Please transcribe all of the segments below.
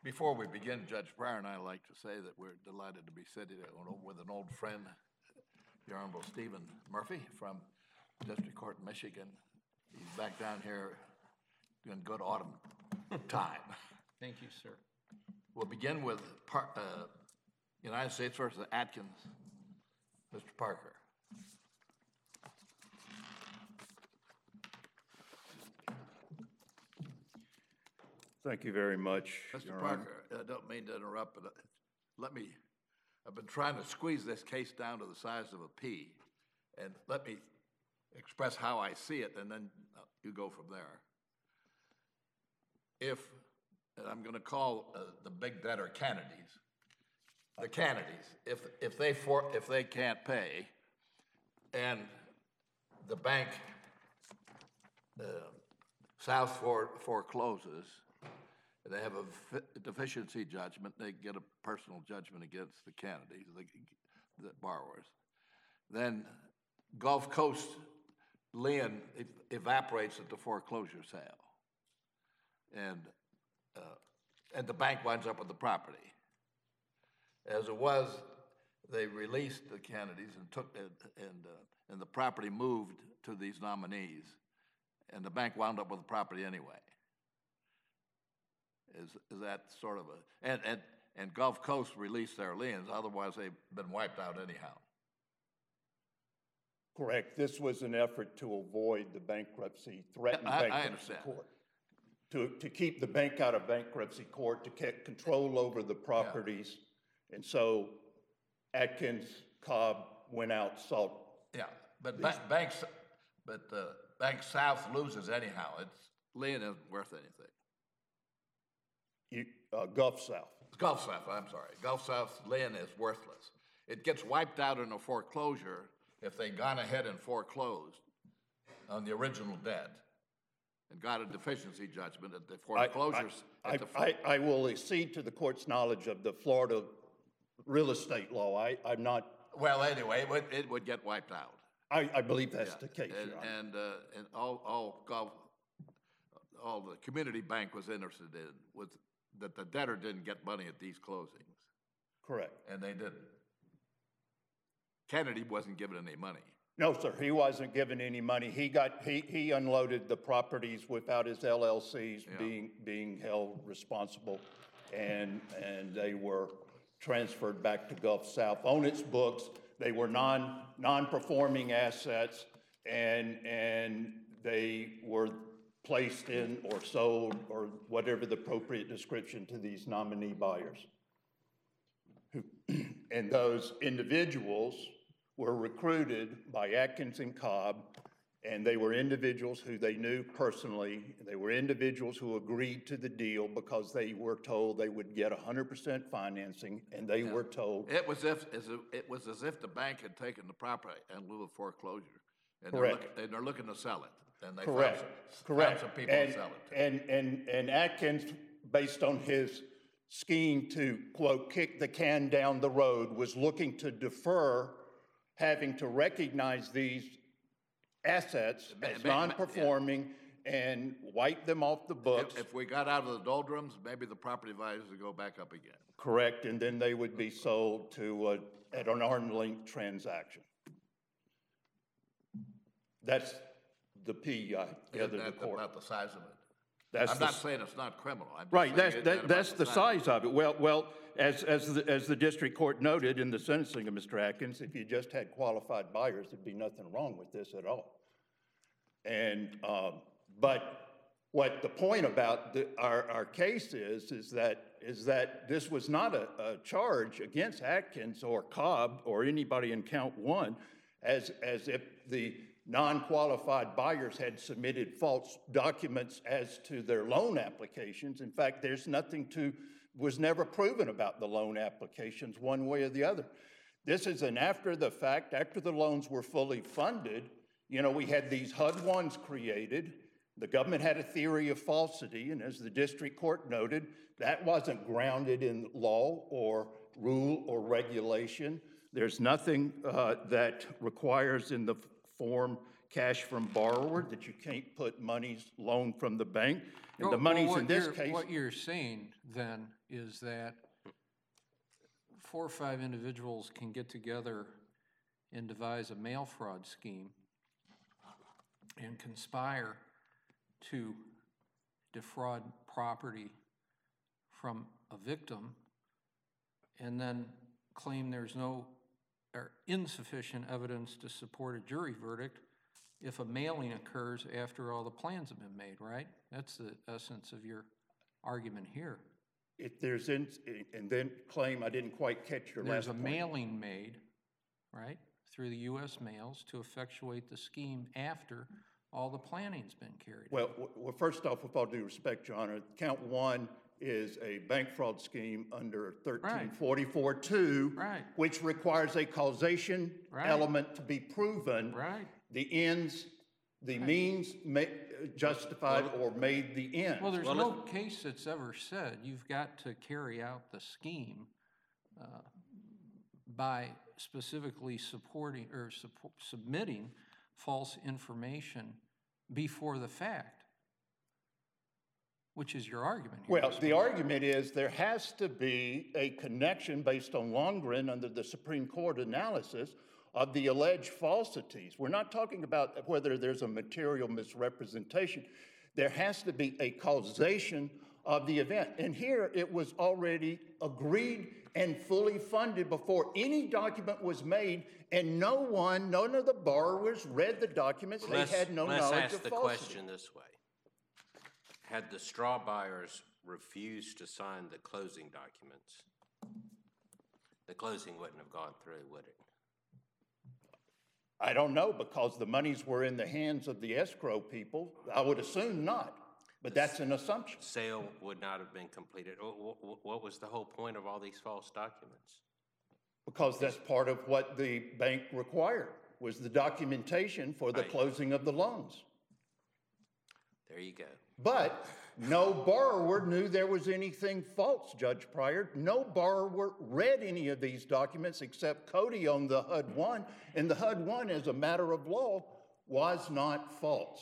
Before we begin, Judge Pryor and I like to say that we're delighted to be sitting with an old friend, the Honorable Stephen Murphy from District Court in Michigan. He's back down here doing good autumn time. Thank you, sir. We'll begin with United States versus Atkins. Mr. Parker. Thank you very much, Mr. Your Parker, Honor. I don't mean to interrupt, but I've been trying to squeeze this case down to the size of a pea, and let me express how I see it, and then you go from there. And I'm going to call the big debtor Kennedys, the Kennedys, if they can't pay, and the bank South forecloses, they have a deficiency judgment, they get a personal judgment against the Kennedys, the borrowers. Then Gulf Coast lien evaporates at the foreclosure sale. And the bank winds up with the property. As it was, they released the Kennedys and the property moved to these nominees, and the bank wound up with the property anyway. Is that sort of and Gulf Coast released their liens, otherwise they've been wiped out anyhow. Correct. This was an effort to avoid the bankruptcy, threatened bankruptcy court. To keep the bank out of bankruptcy court, to get control over the properties. Yeah. And so Atkins, Cobb went out, sought. Yeah, but Bank South loses anyhow. Its lien isn't worth anything. Gulf South. Gulf South, I'm sorry. Gulf South's lien is worthless. It gets wiped out in a foreclosure if they'd gone ahead and foreclosed on the original debt and got a deficiency judgment at the foreclosures. I will accede to the court's knowledge of the Florida real estate law. I'm not. Well, anyway, it would get wiped out. I believe that's the case. And all the community bank was interested in was that the debtor didn't get money at these closings. Correct. And they didn't. Kennedy wasn't given any money. No, sir, he wasn't given any money. He unloaded the properties without his LLCs being held responsible, and they were transferred back to Gulf South on its books. They were non-performing assets, and they were placed in or sold or whatever the appropriate description to these nominee buyers. And those individuals were recruited by Atkins and Cobb, and they were individuals who they knew personally. They were individuals who agreed to the deal because they were told they would get 100% financing, and they were told. It was as if the bank had taken the property in lieu of foreclosure, and they're looking to sell it. And they found some people to sell it to. And Atkins, based on his scheme to, quote, kick the can down the road, was looking to defer having to recognize these assets as non-performing and wipe them off the books. If we got out of the doldrums, maybe the property values would go back up again. Correct, and then they would be sold to at an arm's length transaction. That's the P I gathered the court. About the size of it. I'm not saying it's not criminal. Right, that's the size of it. Well, as the district court noted in the sentencing of Mr. Atkins, if you just had qualified buyers, there'd be nothing wrong with this at all. And but what the point about our case is that this was not a charge against Atkins or Cobb or anybody in count one, as if the non-qualified buyers had submitted false documents as to their loan applications. In fact, was never proven about the loan applications one way or the other. This is an after the fact, after the loans were fully funded, we had these HUD-1s created. The government had a theory of falsity, and as the district court noted, that wasn't grounded in law or rule or regulation. There's nothing that requires in the form cash from borrower, that you can't put monies loaned from the bank. And the Well, monies in this case, what you're saying then is that 4 or 5 individuals can get together and devise a mail fraud scheme and conspire to defraud property from a victim and then claim there's no or insufficient evidence to support a jury verdict if a mailing occurs after all the plans have been made, right? That's the essence of your argument here. if there's, and then claim, I didn't quite catch your last There's a point. mailing made, right, through the U.S. mails to effectuate the scheme after all the planning's been carried out. Well, first off, with all due respect, Your Honor, count 1 is a bank fraud scheme under 1344-2, Right. which requires a causation Right. element to be proven. Right. The ends, the means justified or made the ends. Well, there's no case that's ever said you've got to carry out the scheme by specifically supporting or submitting false information before the fact, which is your argument here. Well, the argument is there has to be a connection based on Longren under the Supreme Court analysis of the alleged falsities. We're not talking about whether there's a material misrepresentation. There has to be a causation of the event. And here it was already agreed and fully funded before any document was made, and none of the borrowers read the documents. They had no knowledge of falsity. Let's ask the question this way. Had the straw buyers refused to sign the closing documents, the closing wouldn't have gone through, would it? I don't know, because the monies were in the hands of the escrow people. I would assume not, but that's an assumption. Sale would not have been completed. What was the whole point of all these false documents? Because that's part of what the bank required, was the documentation for the closing of the loans. There you go. But no borrower knew there was anything false, Judge Pryor. No borrower read any of these documents except Cody on the HUD-1, and the HUD-1, as a matter of law, was not false.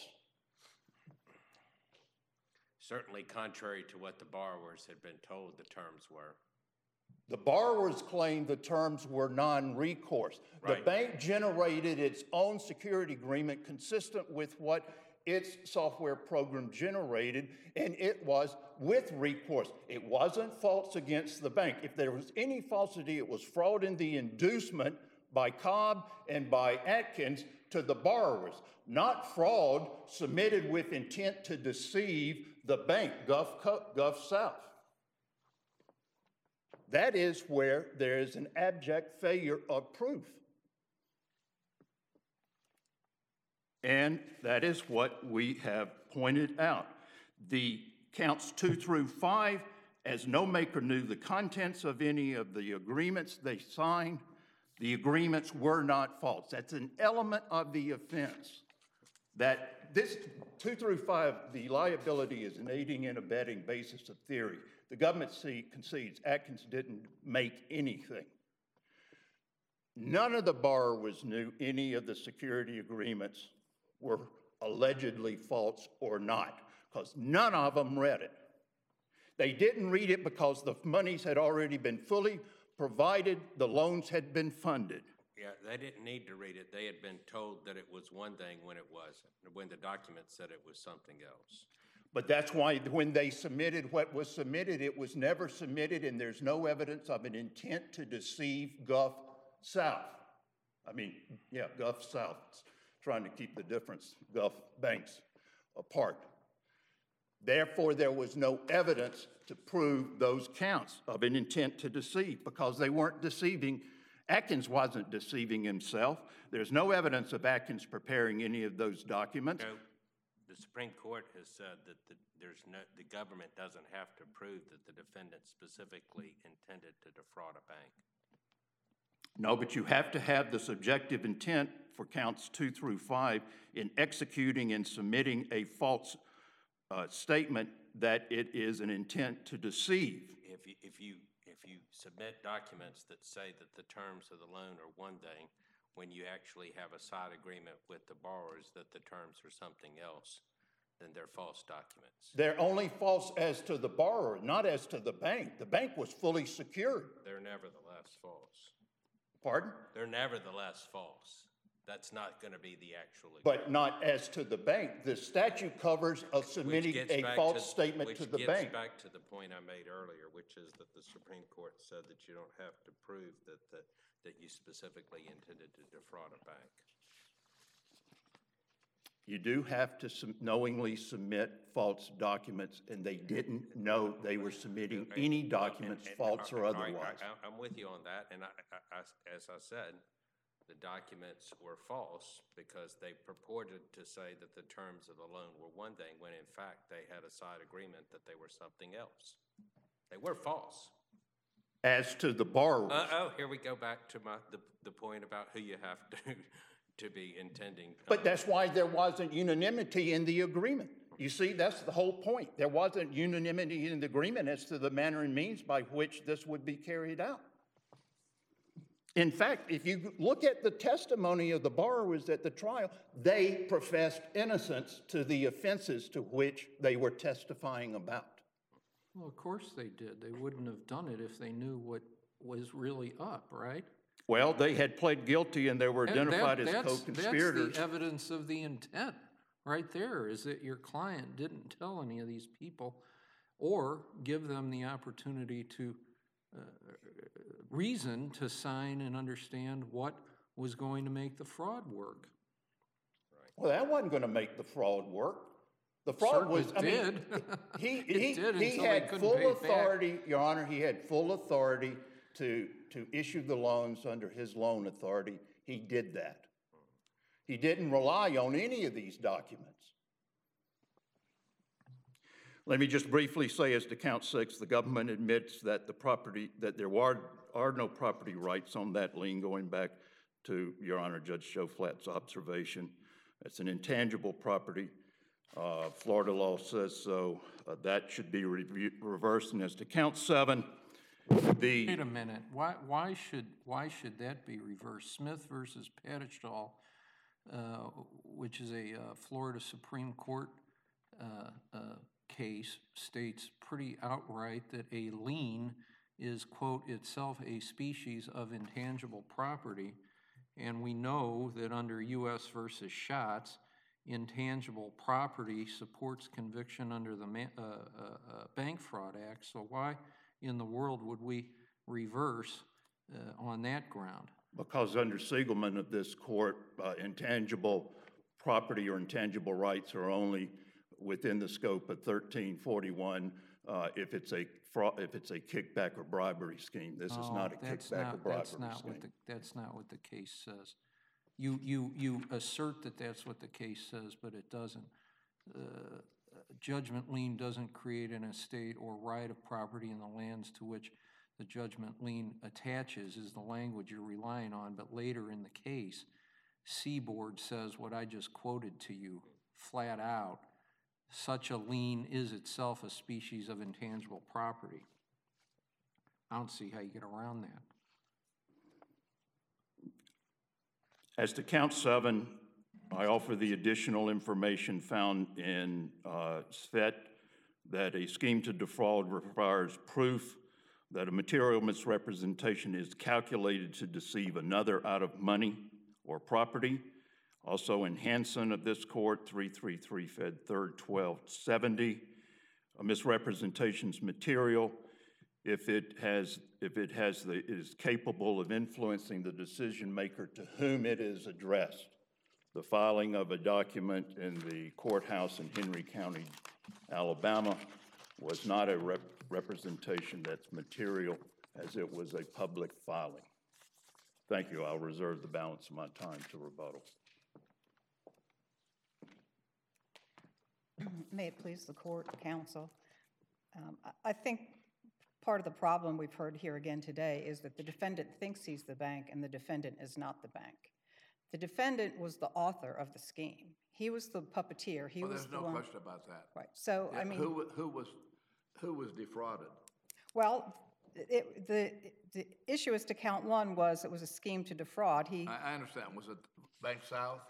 Certainly contrary to what the borrowers had been told the terms were. The borrowers claimed the terms were non-recourse. Right. The bank generated its own security agreement consistent with what its software program generated, and it was with recourse. It wasn't false against the bank. If there was any falsity, it was fraud in the inducement by Cobb and by Atkins to the borrowers, not fraud submitted with intent to deceive the bank, Gulf South. That is where there is an abject failure of proof. And that is what we have pointed out. The counts 2 through 5, as no maker knew the contents of any of the agreements they signed, the agreements were not false. That's an element of the offense. That this 2 through 5, the liability is an aiding and abetting basis of theory. The government concedes Atkins didn't make anything. None of the borrowers knew any of the security agreements were allegedly false or not, because none of them read it. They didn't read it because the monies had already been fully provided, the loans had been funded. Yeah, they didn't need to read it. They had been told that it was one thing when it wasn't, when the document said it was something else. But that's why when they submitted what was submitted, it was never submitted, and there's no evidence of an intent to deceive Gulf South. Gulf South, trying to keep the difference, Gulf banks apart. Therefore, there was no evidence to prove those counts of an intent to deceive, because they weren't deceiving. Atkins wasn't deceiving himself. There's no evidence of Atkins preparing any of those documents. No, the Supreme Court has said that the government doesn't have to prove that the defendant specifically intended to defraud a bank. No, but you have to have the subjective intent for counts 2 through 5 in executing and submitting a false statement that it is an intent to deceive. If If you submit documents that say that the terms of the loan are one thing, when you actually have a side agreement with the borrowers that the terms are something else, then they're false documents. They're only false as to the borrower, not as to the bank. The bank was fully secured. They're nevertheless false. Pardon? They're nevertheless false. That's not going to be the actual agreement. But not as to the bank. The statute covers of submitting a false statement to the bank. Which gets back to the point I made earlier, which is that the Supreme Court said that you don't have to prove that you specifically intended to defraud a bank. You do have to knowingly submit false documents, and they didn't know they were submitting any documents, false or otherwise. I'm with you on that, and as I said, the documents were false because they purported to say that the terms of the loan were one thing, when in fact they had a side agreement that they were something else. They were false. As to the borrowers. Here we go back to the point about who you have to be intending. But that's why there wasn't unanimity in the agreement. You see, that's the whole point. There wasn't unanimity in the agreement as to the manner and means by which this would be carried out. In fact, if you look at the testimony of the borrowers at the trial, they professed innocence to the offenses to which they were testifying about. Well, of course they did. They wouldn't have done it if they knew what was really up, right? Well, they had pled guilty and they were identified as co-conspirators. That's the evidence of the intent right there, is that your client didn't tell any of these people or give them the opportunity to reason to sign and understand what was going to make the fraud work. Well, that wasn't going to make the fraud work. The fraud was, I mean, he had full authority, Your Honor, he had full authority to issue the loans under his loan authority. He did that. He didn't rely on any of these documents. Let me just briefly say, as to count 6, the government admits that there are no property rights on that lien, going back to Your Honor, Judge Schoflat's observation. It's an intangible property. Florida law says so. That should be reversed. And as to count 7, Wait a minute. Why should that be reversed? Smith versus Padishall, which is a Florida Supreme Court case, states pretty outright that a lien is, quote, itself a species of intangible property. And we know that under U.S. versus Schatz, intangible property supports conviction under the Bank Fraud Act. So why in the world would we reverse on that ground? Because under Siegelman of this court, intangible property or intangible rights are only within the scope of 1341 if it's a kickback or bribery scheme. This is not a kickback or bribery scheme. That's not what the case says. You assert that that's what the case says, but it doesn't. Judgment lien doesn't create an estate or right of property in the lands to which the judgment lien attaches, is the language you're relying on. But later in the case, Seaboard says what I just quoted to you flat out. Such a lien is itself a species of intangible property. I don't see how you get around that. As to count 7, I offer the additional information found in SVET that a scheme to defraud requires proof that a material misrepresentation is calculated to deceive another out of money or property. Also in Hansen of this court, 333 Fed 3rd 1270, a misrepresentation's material if it is capable of influencing the decision maker to whom it is addressed. The filing of a document in the courthouse in Henry County, Alabama, was not a representation that's material, as it was a public filing. Thank you. I'll reserve the balance of my time to rebuttal. May it please the court, counsel. I think part of the problem we've heard here again today is that the defendant thinks he's the bank and the defendant is not the bank. The defendant was the author of the scheme. He was the puppeteer. He was there's no question about that. Right. So, Yeah, I mean, who was defrauded? well, The issue as to count one was it was a scheme to defraud. I understand. Was it Bank South?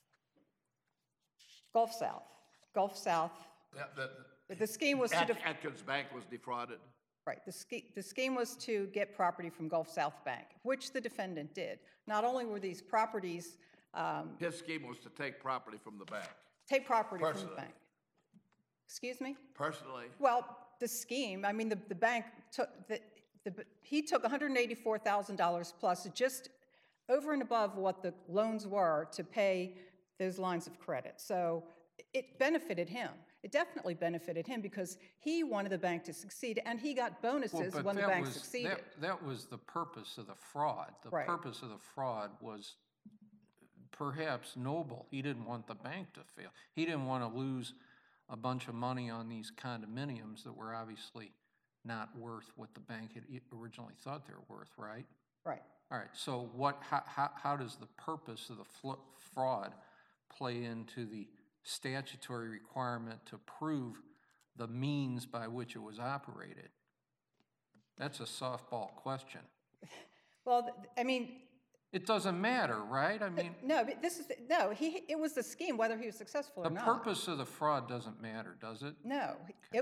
Gulf South. Yeah, The scheme was to, Atkins Bank was defrauded? right, the scheme was to get property from Gulf South Bank, which the defendant did. Not only were these properties, His scheme was to take property from the bank. take property from the Personally. bank. Excuse me? Personally, Well, the scheme, I mean, the bank took, he took $184,000 plus just over and above what the loans were to pay those lines of credit. So it benefited him. It definitely benefited him because he wanted the bank to succeed, and he got bonuses But when the that bank was- succeeded. That was the purpose of the fraud. The Right. purpose of the fraud was perhaps noble. He didn't want the bank to fail. He didn't want to lose a bunch of money on these condominiums that were obviously not worth what the bank had originally thought they were worth, right? Right. All right, so how does the purpose of the fraud play into the statutory requirement to prove the means by which it was operated? That's a softball question. Well, I mean, It doesn't matter, right? I mean, no, but it was the scheme, whether he was successful or the not. purpose of the fraud doesn't matter, does it? No,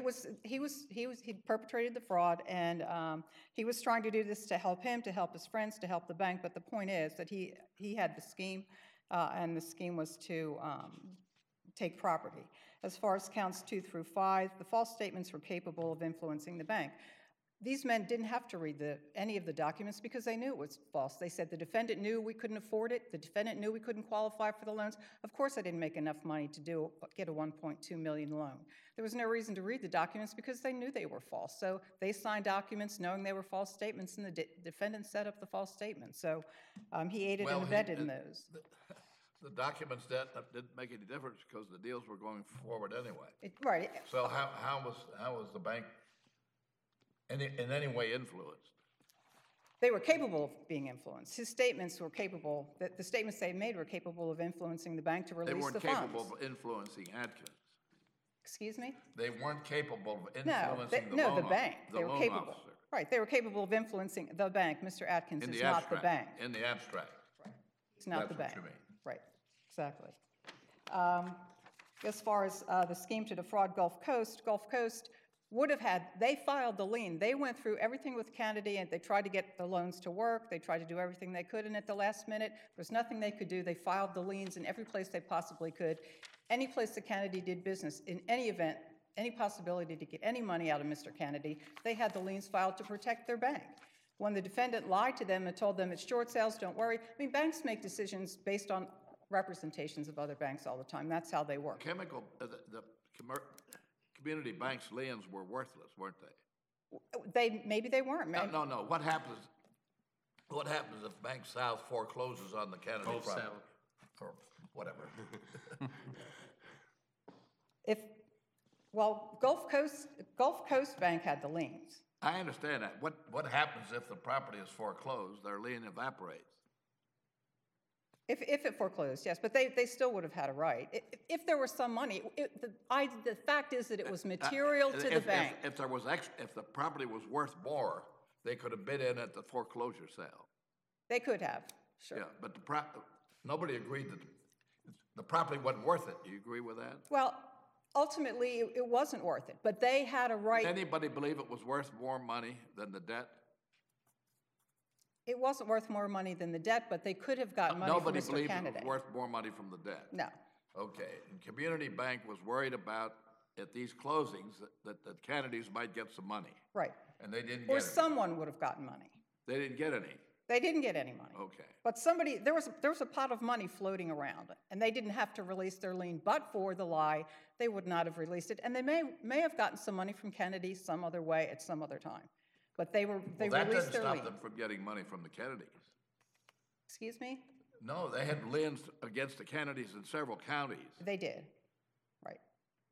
he perpetrated the fraud, and he was trying to do this to help him, to help his friends, to help the bank. But the point is that he had the scheme, and the scheme was to take property. As far as counts 2 through 5, the false statements were capable of influencing the bank. These men didn't have to read any of the documents because they knew it was false. They said the defendant knew we couldn't afford it. The defendant knew we couldn't qualify for the loans. Of course, I didn't make enough money to get a $1.2 million loan. There was no reason to read the documents because they knew they were false. So they signed documents knowing they were false statements, and the defendant set up the false statements. So he aided and abetted in those. the documents didn't make any difference because the deals were going forward anyway. Right. So how was the bank in any way influenced? They were capable of being influenced. His statements were capable, the statements they made were capable of influencing the bank to They release weren't the funds. capable of influencing Atkins. Excuse me? They weren't capable of No, influencing the bank. the They were loan capable. officer. Right, they were capable of influencing the bank. Mr. Atkins In is the not the abstract. bank. In the abstract. It's not the That's bank. what you mean. Right, exactly. As far as the scheme to defraud Gulf Coast would have had, they filed the lien. They went through everything with Kennedy, and they tried to get the loans to work. They tried to do everything they could, and at the last minute, there was nothing they could do. They filed the liens in every place they possibly could. Any place that Kennedy did business, in any event, any possibility to get any money out of Mr. Kennedy, they had the liens filed to protect their bank. When the defendant lied to them and told them it's short sales, don't worry. I mean, banks make decisions based on representations of other banks all the time. That's how they work. The community bank's liens were worthless, weren't they? Maybe they weren't. No. What happens if Bank South forecloses on the Kennedy property? Or whatever. Gulf Coast Bank had the liens. I understand that. What happens if the property is foreclosed? Their lien evaporates. If it foreclosed, yes, but they still would have had a right. If there was some money, the fact is that it was material to the bank. If the property was worth more, they could have bid in at the foreclosure sale. They could have, sure. Yeah, but nobody agreed that the property wasn't worth it. Do you agree with that? Well, ultimately, it wasn't worth it, but they had a right. Did anybody believe it was worth more money than the debt? It wasn't worth more money than the debt, but they could have gotten money from Nobody Mr. believed it Kennedy. was worth more money from the debt? No. Okay, and Community Bank was worried about, at these closings, that the Kennedys might get some money, Right. and they didn't get Or any. someone would have gotten money. They didn't get any. They didn't get any money. Okay. But there was a pot of money floating around, and they didn't have to release their lien. But for the lie, they would not have released it, and they may have gotten some money from Kennedy some other way at some other time. But they Well, that released didn't their stop lien. them from getting money from the Kennedys. Excuse me? No, they had liens against the Kennedys in several counties. They did, right.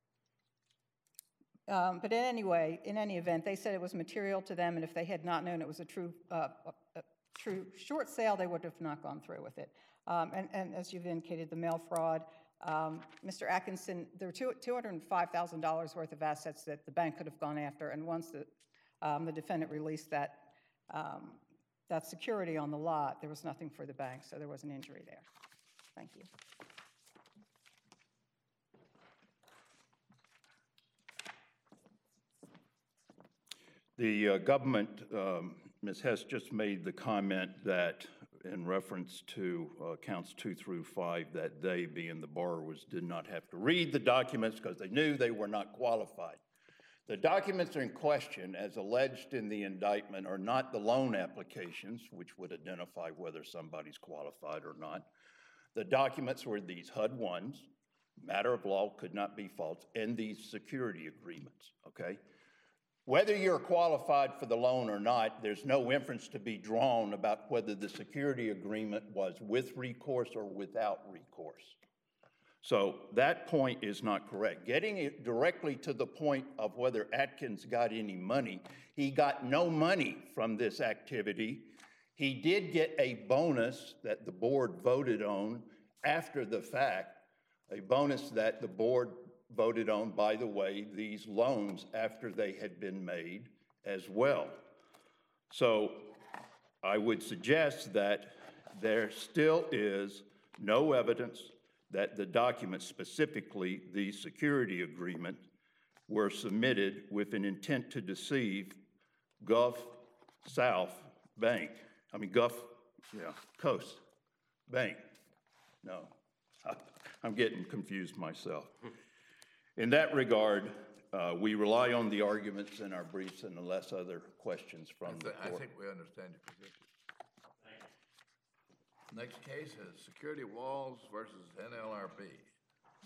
But in any event, they said it was material to them, and if they had not known it was a true short sale, they would have not gone through with it. And as you've indicated, the mail fraud, Mr. Atkinson, there were $205,000 worth of assets that the bank could have gone after, and once the defendant released that that security on the lot, there was nothing for the bank, so there was an injury there. Thank you. The government, Ms. Hess just made the comment that in reference to counts 2 through 5, that they, being the borrowers, did not have to read the documents because they knew they were not qualified. The documents in question, as alleged in the indictment, are not the loan applications, which would identify whether somebody's qualified or not. The documents were these HUD-1s, matter of law, could not be false, and these security agreements, okay? Whether you're qualified for the loan or not, there's no inference to be drawn about whether the security agreement was with recourse or without recourse. So that point is not correct. Getting it directly to the point of whether Atkins got any money, he got no money from this activity. He did get a bonus that the board voted on after the fact, a bonus that the board voted on, by the way, these loans after they had been made as well. So I would suggest that there still is no evidence that the documents, specifically the security agreement, were submitted with an intent to deceive Gulf Coast Bank. No, I'm getting confused myself. In that regard, we rely on the arguments in our briefs and unless other questions from the I court. think we understand your position. Next case is Security Walls versus NLRB.